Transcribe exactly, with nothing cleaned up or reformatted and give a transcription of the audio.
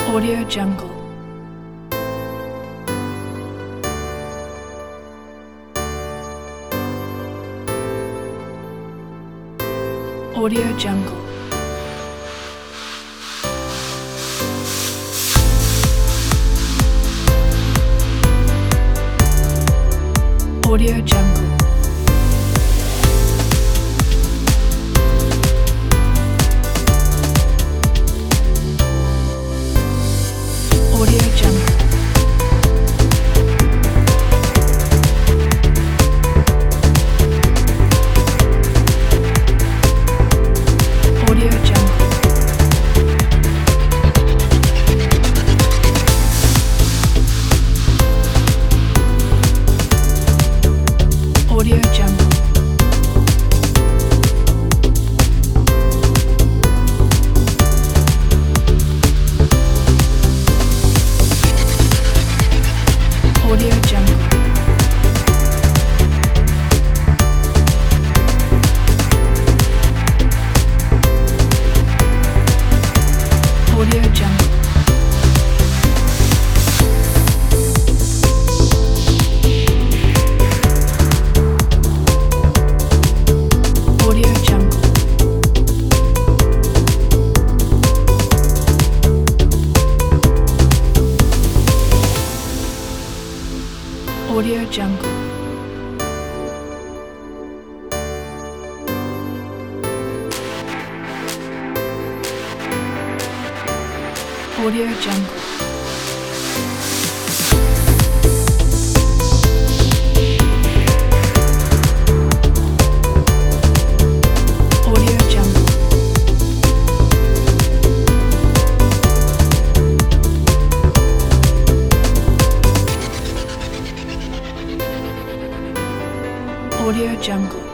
Audio Jungle. Audio Jungle. Audio Jungle. Audio Jungle. Audio Jungle. Audio Jungle. Audio Jungle. Audio Jungle. Audio Jungle. Audio Jungle. Audio Jungle. Audio Jungle. Audio Jungle.